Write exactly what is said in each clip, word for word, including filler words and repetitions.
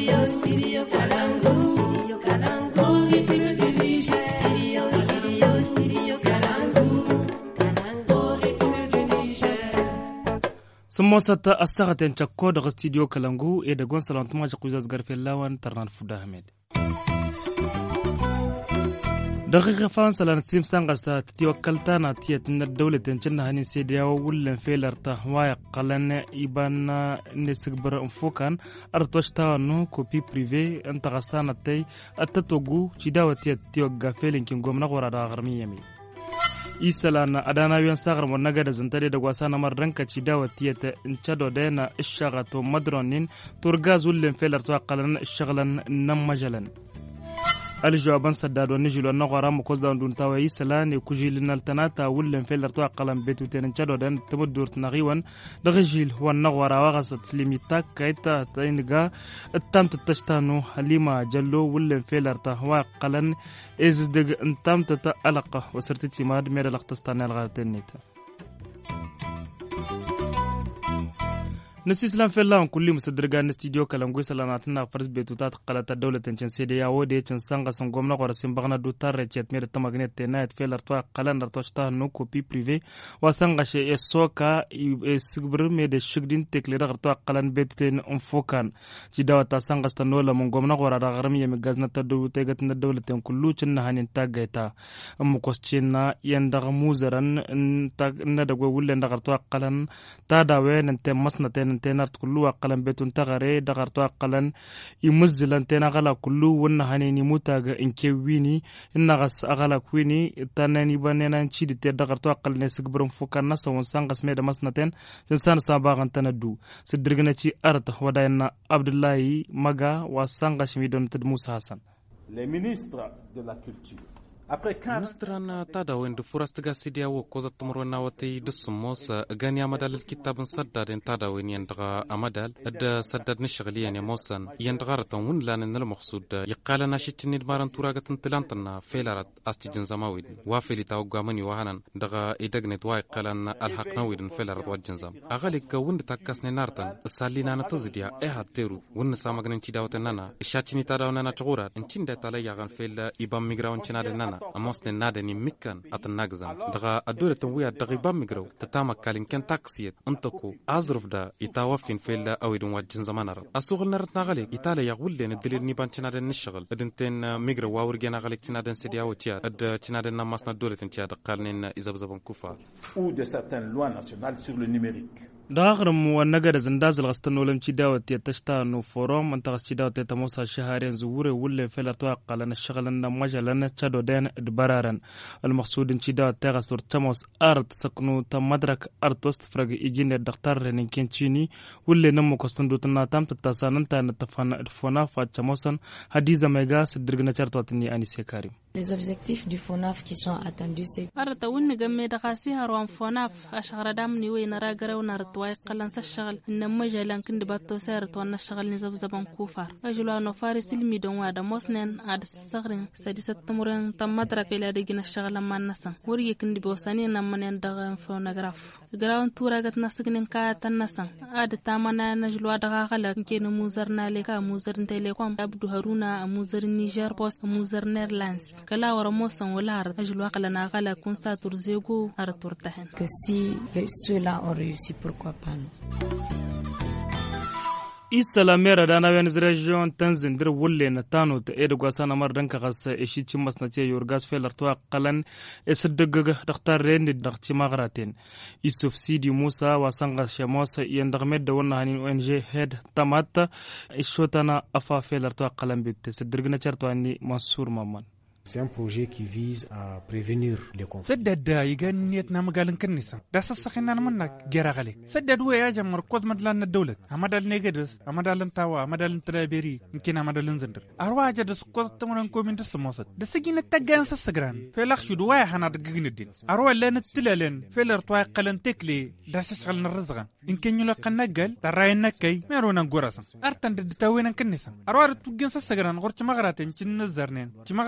Studio, Studio Kalangu. Studio Kalangu. Studio, Studio, Studio Kalangu. Kalangu. سموسة الساعة تنشكو دغ استديو كالانغو إيه دغون سلامتما جاكوزاز غرفي اللوان ترنان فودا حميد دقيقة فانسا لنسيم سانغستا تتوكلتانا تيتن الدولة تنشنها هني سيدياو ولن فيلرتا واي قلن إبانا نسكبر انفوكان أرتوشتا نو كوبي بريفي انتغستانا تي التتوغو چيداو تيت تيوغا فيلين كنغوم نغورا دا غرميامي Isalana adana wiyan sagar mo naga da zantare da gwasa na marranka ci dawa tiyata in chado da yana ishaga to madronin turga zullen felar to aqalan ishaglan nam majalan الجوابان سداد ونجيل ونغرا مكوزدا ندونتاوي يسلان كوجيل نالتناتا ولن فيلر تو قلم بيتو تنجادو دن تمدور تنغيوان دغجيل ونغرا وغست سليميتا كايتا تاينغا التام تتشتانو حليما جلو ولن فيلر تا هوا قلن از دغ انتام تتالق وسرتتي ماد مير لختستان الغاتنيتا نسيسلام في الله كل مصدرجان الاستديو كلامغوي سلاماتنا فرز بيتوتات قلات الدولة تنشن سيديا ودي تنسانغا سنغومنا قرسين بغنا دوتار ريتشات مير تماغنيت تنايت فيلر تو قلان رتوشتا نو كوبي بريفي واسانغا شي اسوكا سغبر ميد شغدين تكلي رغتو قلان بيتين انفوكان جداوا تاسانغا ستنولا منغومنا قرا غرمي مغازنا تدو تيغتنا الدولة تن كلو چن هانين تاغيتا ام كوسچينا يندغ موزرن ندغو ولن دغرتو قلان تادا وين انت مسنتين تنارت كلو أقلن بيتون تغري دغرتو أقلن يمزلن تنغلا كلو ونهاني موتاغ إنكويني إنغس أغلا كويني تاناني بانينا نشيد تدغرتو أقلن يسكبرون فوكا ناسا ونسانغس ميدا مسنتين تنسان ساباغن تندو سدرغنا تي أرد وداينا عبد الله مغا وسانغش ميدون تدموس حسن Les ministres de la culture مستران تادا وين دفورست غاسيديا وكوزا تمرنا وتي دسموس غانيا مدال الكتاب صدر تادا وين يندغا امدال اد صدر نشغليا يا موسن يندغارتون ون لان المقصود يقال ناشتني دمارن توراغت تلانتنا فيلارت استجن زماويد وافلي تاوغا مني وهنن دغا ايدغنت واي قالن الحقنا ويدن فيلارت وجنزام اغاليك وند تاكاسني نارتن سالينا نتزديا اي هاتيرو ون سامغنن تي داوتننا شاتني تادا وننا تغورا انتين داتا يغان فيل ايبام ميغراون تشنادنا أموسن نادني مكان أتناغزم دغا الدولة تنويا دغيبا ميغرو تتاما كالين كان تاكسيت انتكو أزرف دا يتاوفين فيلا أو يدون واجن زمانار أسوغل نرتنا غاليك إتالي يغول لين الدليل نيبان تنادن نشغل ادنتين ميغرو واورجينا غاليك تنادن سيديا وتياد اد تنادن نماسنا الدولة تنتياد قالنين إزابزابن كوفا ou de certaines lois nationales sur le numérique. داغرم ونجد زنداز الغستن ولم تداوة تشتانو فوروم منطقة تداوة تموسى شهرين زوري ولا فيلا توقع لنا الشغل لنا مجال تشادو دين دبارارن المقصود تداوة تغسر تموس أرض سكنو تمدرك أرض وستفرق إجين الدكتور رنين كنتشيني ولا نمو كستندو تناتام تتاسانن تانتفان الفونا فاتشموسن هديزا ميغا سدرغنا شرطواتني أني سيكاري. Les objectifs du FONAF qui sont attendus, c'est أرد ون جمع دقاسيها روان فوناف أشغل دامني وين راجرا ونرد واي قلنا سشغل إن مجالا كند باتو سارت وانا شغل نزب زبان كوفار أجلوا أنو فارس الميدون وادا موسنين عاد الصغرين سادسة تمرين تم مدرك إلى ديجنا الشغل ما النسا وريه كند بوسانين لما يندغ فونوغراف جراون توراجت نسقن كات النسا عاد تامنا نجلوا دغا غلا كين موزرنا لكا موزر نتيليكم أبدو هارونا موزر النيجر بوست موزر نيرلانس كلا ورموسن ولا أرد أجلوا قلنا غلا كون ساتور زيغو أرد ترتهن que si ceux-là ont réussi, pourquoi pas nous? Isalamera dana wen region tanzin dir wulle na tano ta edo gwasana mar danka gas eshi chimas na tie yorgas felar to qalan esdegga daktar rendi dakti magraten isuf sidi musa wasanga shamosa yandagmed da wonna hanin O N G head tamata ishotana afa felar to qalan bit sedrgna charto ani mansur mamman. C'est un projet qui vise à prévenir les conflits. سدد يغنيت نامغالن كنيسا داس سخينا منك جراغلي سدد ويا جمر قد مدلان الدولة امدال نيغدس امدال تاوا امدال ترابيري يمكن امدال زندر اروا جدس قد تمرن كومين دسموسد دسجين التجان سسغران في لخ شدو واي حنا دغين الدين اروا لن تلالن في لرتوا قلن تكلي داس شغل الرزق يمكن يلقى نقل تراين كي ميرونا غوراسا ارتن دتاوين كنيسا اروا تجين سسغران غورچ مغراتن چن نزرنين چ مغراتن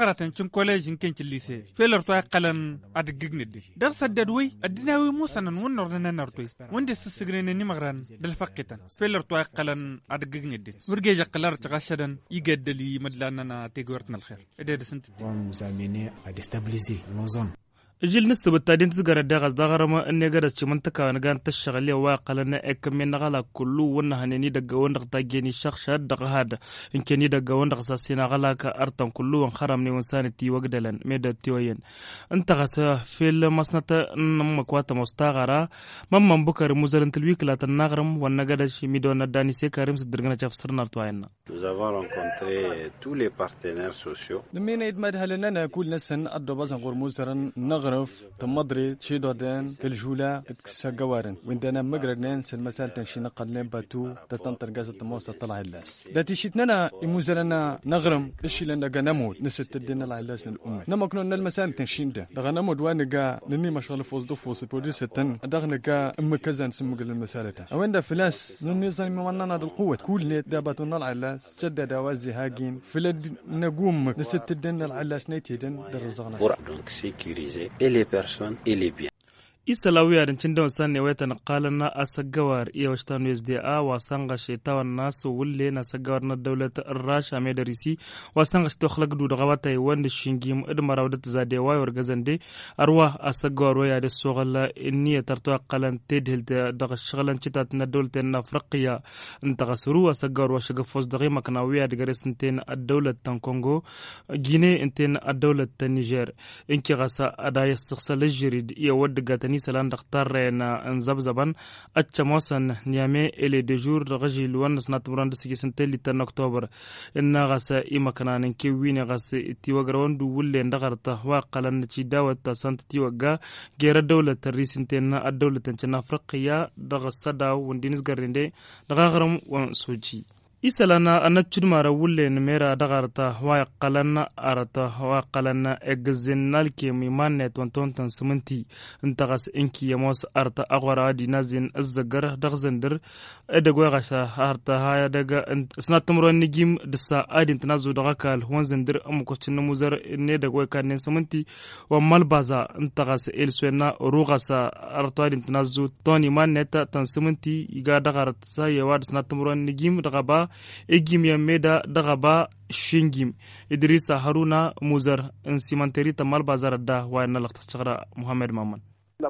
college ken ci lycée felar to qalan ad gignidi dar saddad way adinawi musanan wonnor nan nartoy wonde sisigrene ni magran dal faqitan felar to qalan ad gignidi burge jaqlar tagashadan yigaddali madlanana tegortna alkhair ede sent nous amener à déstabiliser nos zones. جيل نسبة تادين تزغر داغز داغرما اني غدا تشمنتكا نغان تشغلي واقلنا اكمن غلا كلو ونهنني دغ وندق تاجيني شخص دغ هذا ان كني دغ وندق ساسينا غلا كارتن كلو خرمني وسانتي وغدلن ميد تيوين انت غسا في المسنت نم كواتا مستغرا مم بكر مزرنت الويك لا تنغرم ونغدا شي ميدون داني سي كريم سدرغنا تفسرنا توينا. Nous avons rencontré tous les partenaires sociaux. لمين يدمد هلنا كل نسن ادوبازن غرموزرن نغرف تمضري تشيدودن كالجولا تسقوارن وندنا مقرنين سل مسال تنشي نقلين باتو تتنطر غازة موسى طلع اللاس داتي شيتنا يموزرنا نغرم اشي لنا نموت نست الدين العلاس للأمة نما كنا المسال تنشين ده دغا نموت وانقا نني ما شغل فوز دفوس بودي ستن دغنقا ام كذا نسمق المسالة وين ده فلاس ننظم ممننا القوة كل نيت داباتنا العلاس سدد وازي هاجين فلد نقوم نست الدين العلاس نيتيدن درزغنا donc sécuriser et les personnes et les biens. إسلاوية رنشندو سنة ويتن قالنا أسجوار إيه وشتان يس دي آ واسانغ شيتا الناس واللي نسجورنا الدولة الراش أميدريسي واسانغ شتخلق دود غواتا يوان الشنجيم إدمار ودت زادي واي ورغزن دي أرواه أسجوار ويا دي السوغلا إني ترتوى قالن تدهل دغ الشغلان شتاتنا الدولة النافرقية انتغسروا أسجوار وشغفوز دغي مكناوية دغريس انتين الدولة تنكونغو جيني انتين الدولة النيجر إنكي غسا أدا يستغسل الجريد إيه ودقاتني سلان دختار نزبزبان اتشموسن نيامي الي دي جور رغجي لوان سنات براند سيكي سنتين لتن اكتوبر ان غاسا ايما كنان كيوين غاسا تيوغرون دو ولي ندغرتا واقلن تشي داوت سنت تيوغا غير دولة الريسنتين الدولة تنشن افريقيا دغ صدا وندينس غريندي دغغرم وسوجي إسلانا أنا تشدمارا ولي نميرا دغارتا هواي قلنا أرتا هواي قلنا إجزنال كي ميمان تونتون تنسمنتي انتغس إنكي يموس أرتا أغورا دي نازين الزجر دغزندر إدغوي غشا أرتا هاي دغا انت سنات تمرو نجيم دسا آدين تنازو دغاكال وانزندر أمكو تشنموزر إني دغوي كان نسمنتي ومال بازا انتغس إلسوينا روغاسا أرتا آدين تنازو توني مان نتا تنسمنتي يغا دغارتا يواد سنات تمرو نجيم دغابا إجيم يميدا دغبا شينجيم إدريس هارونا موزر انسيمانتري تمال بازار دا وين لقطة محمد مامان.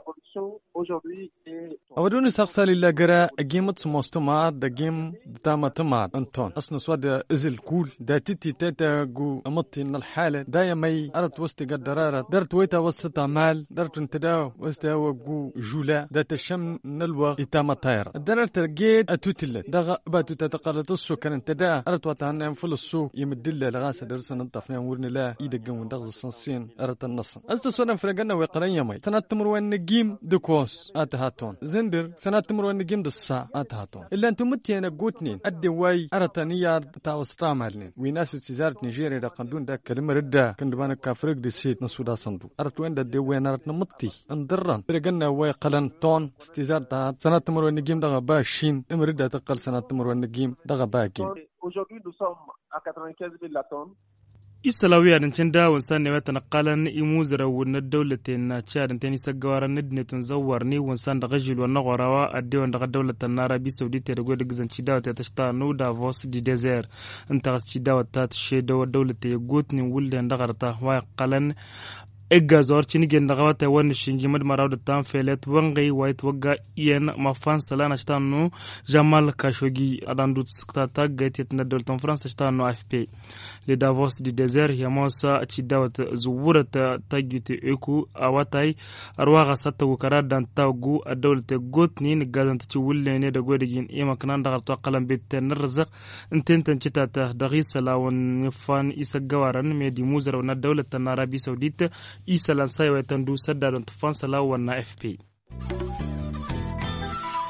أودون سقسال إلا جرا جيمت سمستمار دا جيم دتامة تمار أنتون أصلا سواد إزل كول دا تيتي تاتا جو أمطي إن الحالة دا يمي أرت وسط قدرارة درت ويتا وسط مال درت انتداو وسط جو جولا دا تشم نلوى إتامة طايرة درت جيت أتوتلت دا غاباتو تتقرط السو كان انتدا أرت واتهنا فل السو يمدلة لغاسة درسنا نطفنا ورن لا إيدك جون دغز الصنصين أرت النص أصلا سواد فرقنا ويقرن يمي سنة تمروان نجيم دكوس أتهاتون زندر سنة تمروان نجيم دسا أتهاتون إلا أنتم متينا قوتنين أدي واي أرتانيار تاوسترا مالين ويناس تزارة نيجيريا دا قندون دا كلمة ردا كندبانا كافرق دي سيت نسودا صندوق أرتوين دا دي وين أرتنا متي اندران برقنا واي قلن طون استزار دا سنة تمروان نجيم دا غبا شين امردا تقل سنة تمروان نجيم دا غبا كين. Aujourd'hui, nous sommes à quatre-vingt-quinze mille la tonne. إسلاوية نشندا ونسان نوات نقالن إموزرا وندولة تشاد نتاني سجوارا ندني تنزورني ونسان دغجل ونغورا أديون دغ دولة النارابي سعودية رجوع دغزن شداوة تشتا نودا فوس دي ديزير انتغس شداوة تات شيدو دولة يقوتني ولدن دغرتا واقلن إجا زورتشيني جندغوات وان الشنجي مد مراود التام فيلت وانغي وايت وقا إيان مفان سلان اشتانو جمال كاشوغي أدان دوت سكتاتا جيت يتندول تن فرانس اشتانو اف بي لدافوس دي ديزير يموسا اتشداوت زورة تاجيوتي ايكو اواتاي ارواغا ساتو كراد دان تاوغو الدولة غوتني نغازان تشولي نيدا غودجين ايما كنان دغرتو قلم بيت نرزق انتين تنشتاتا دغي سلاون نفان إيسا غوارن ميدي موزر ون الدولة النارابي سعوديت إيسا لانساي ويتندو سدادون تفان سلاو ون اف بي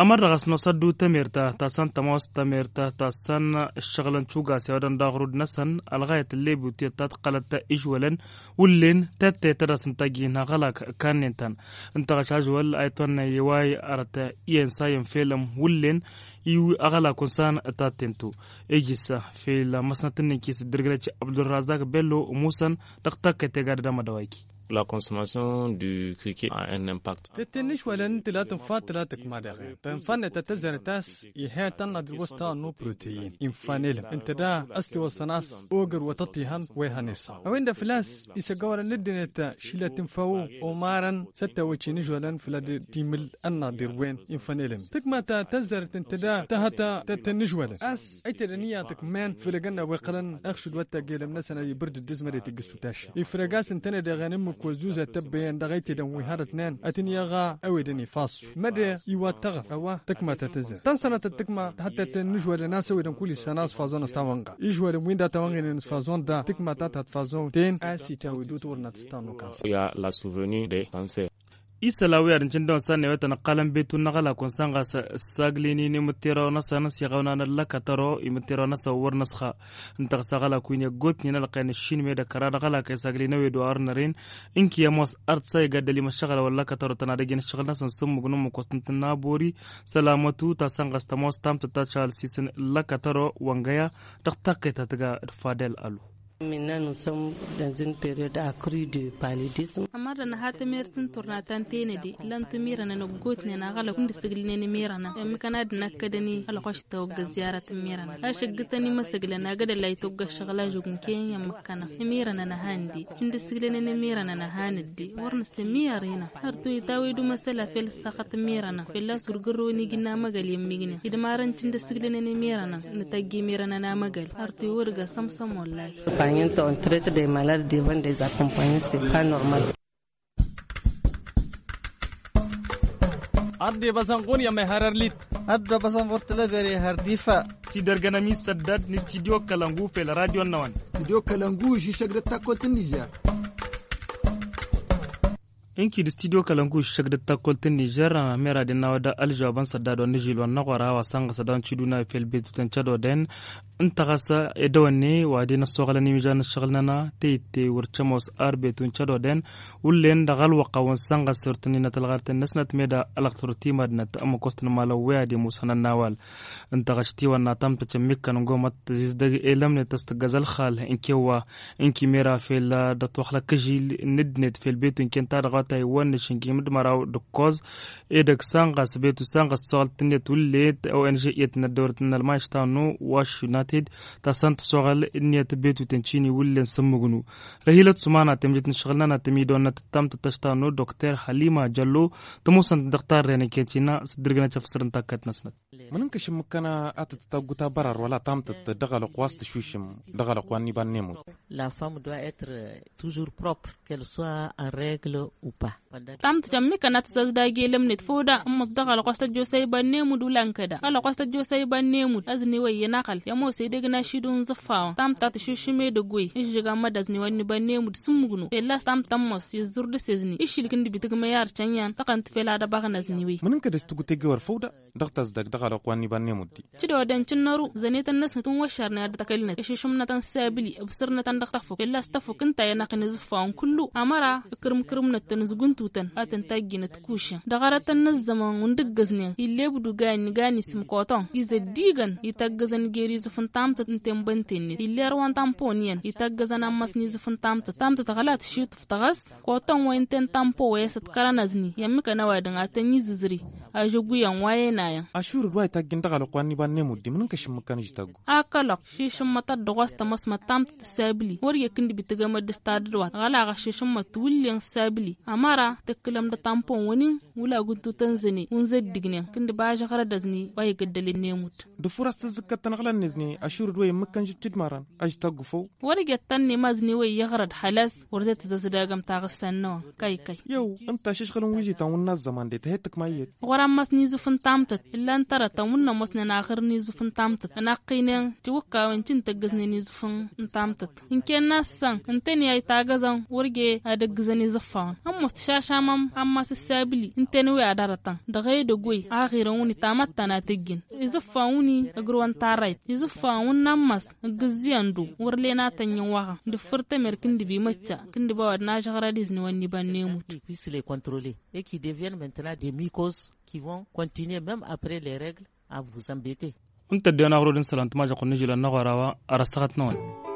أمر رغس نصدو تميرتا تاسان تماس تميرتا تاسان الشغلن شوغا سيودن داغرود نسن الغاية اللي بوتي تاتقلت إجولا ولين تاتي ترسن تاجينا غلاك كان ننتان انت غشاجوال ايطان يواي أرتا إيان سايم فيلم ولين يو أغلا كونسان تاتنتو إجيسا في المسنة النكيس درجة عبد الرزاق بيلو موسن دقتا كتغار دام دوايكي. La consommation du criquet a un impact. تتنش ولا انت لا تنفات لا تكما دغه تنفن تتزر تاس يهاتن الوسطى نو بروتين انفانيل انت دا استي وسناس اوغر وتطيهن ويهنسا وين ده فلاس يسغور ندنت شيله تنفو ومارن ستة وتشينج ولا فلا تيمل ان دير وين انفانيل تكما تتزر انت دا تهتا تتنش ولا اس اي تدنياتك مان في لجنه وقلن اخشد وتاجيل منسنا يبرد الدزمر يتقسوتاش يفرغاس انت دا غنم وزوزة تبين دغيت دم وهذا اثنين أتنيغا أودني فاص مدى يواتغف أوا تكما تتزن تنسنا تتكما حتى تنجوا لناس ودن كل سنة فازون استوانغا يجوا وين دا توانغين فازون دا تكما تات فازون تين أسي تاودو تورنا تستانو كانسر يا لا سوفوني دي كانسر إسلاوي أرنجندون سنة وتنقلن بيتو نغلا كونسانغا ساغليني نمتيرو نسا نسيغونا نلكترو يمتيرو نسا ورنسخا انتغ ساغلا كوينيا غوتني نلقين الشين ميدا كرار غلا كي ساغلينو ويدو أرنرين إنكي يموس أرتساي قدلي مشغل واللكترو تنادجين الشغل نسا نسمو غنمو كوستنتنا بوري سلامتو تاسانغا استموس تام تتاشال سيسن اللكترو وانغايا دقتاكي تتغا فادل ألو. Maintenant, nous sommes dans une période accrue de paludisme. Amara na hata mertin tornatan tenedi lan tumira na nogotne na gala kundi siglene ni mirana em kana dna kadani ala qoshta og ziyarat mirana ashagtani masagla na gada lay togga shagala jogun kenya makana mirana na handi kundi siglene ni mirana na hanidi warna semiyarina hartu itawidu masala fil sakhat mirana filla surguru ni gina magali migina idmaran kundi siglene ni mirana nitagi mirana na magal hartu wurga samsam wallahi. On traite des malades devant des accompagnants, c'est pas normal. أدي بسنقون يا مهرر ليت أدي بسنقورت لبري هرديفا سيدر غنامي سداد نستديو كالانغو في الراديو النوان استديو كالانغو جي شجرة كولت النيجر inki da studio kalangu shagda takoltin Niger mera de nawada aljaban sadado nijilo nagwara wa sanga sadan chiduna felbe tutan chado den intagasa edawne wadi na sogalani mijan shagalnana tete wurchamos arbe tun chado den ullen dagal waqawan sanga surtani natalgarten nasnat meda alaqturti madnat am kostna malawa de musana nawal intagashti wa natam tachmikkan ngomat zizdag elamne tastagazal khal inkiwa inki mera fel da tokhla kajil nidnet felbe tun kenta tay wan shingi mid maraw de cause et de sanga sabetu sanga salt net ullet O N G yetna dawratna almashtanu wash united ta sant sogal niyat betu tenchini ullen samugunu rahilat sumana temjit nshghalna temidona tam tashtanu docteur Halima Jallo tumusan daktar rene kenchina sidrgana chafsran takat nasnat من كش مكنا أتتجوتا برر ولا تامت تدخل قواست شوشم دخل قواني بنيمو. La femme doit être toujours propre, qu'elle soit en règle ou pas. تامت جمي كانت تزداجي لم نتفودا أم دخل قواست جوسي بنيمو دولا كذا. على قواست جوسي بنيمو أزني ويا نقل يا مو سيدنا شيدون زفاو. تامت تشوشمي دقوي إيش جا ما دزني واني بنيمو سمغنو. إلا تامت تامس يزور دسزني. إيش اللي كندي بتجمعيار تانيان تكنت في العادة بعنا زنيوي. من كده تقول تجور فودا دخت أزدق دخل قواني بنيمو دي. تدو دن تنرو زنيت الناس نتون وشرنا دتكلنا إيش شمنا تنسابلي أبصرنا تندختفو إلا استفو كنت يا نقن زفاون كله أمرا كرم كرم نتنزجون توتن أتنتاجي نتكوشة دغرة النزمان وندقزني اللي بدو جاني جاني سمقاطع يزديجن يتجزن جيري زفن تامت تنتم بنتين اللي روان تامبونين يتجزن أمسني زفن تامت تامت تغلط شيوت فتغس قاطع وينتن تامبو ويست كرنزني يمك نوادن أتني ززري أجوجي وينايا أشور رواية تجين دغلو قواني بنيمو دي منك شو مكان يجتاجو أكلك شيء شمت الدغست مس متامت تسابلي وريه كندي بتجمع دستادروات غلا غش شمت ولين سابلي أمارا تكلم ده تامبون ونين ولا قلت تنزني ونزد دقني كندي باج خردزني باي قدل النيموت دفورة تزكت تنغلا نزني ne ashur do yimkan jitid maran aj tagufo warge tanni mazni way yagrad halas warzet zasdagam tagassanno kay kay yow anta shishgalun wiji ta wonna zaman de tehetak mayet waram masni zufun tamtat illa antara ta wonna masna na akhirni zufun tamtat ana qinen tuwka wancin tagazni ni zufun tamtat inken nasan intani ay tagazan warge adagzani zaffa amma shashamam amma sabili intani way adaratan da gaydo goy akhiran woni tamatta na tiggin izuffa woni agruwan tarait izuffa wonna mas gziandu warle na tanyin waha da furta merkin dibi macca kin diba wadna shagara disni wani banne mutu puisse les contrôler et qui deviennent maintenant des mycoses qui vont continuer même après les règles à vous embêter. انت دينا غرودن سلامت ما جقني جلا نغراوا ارسخت نون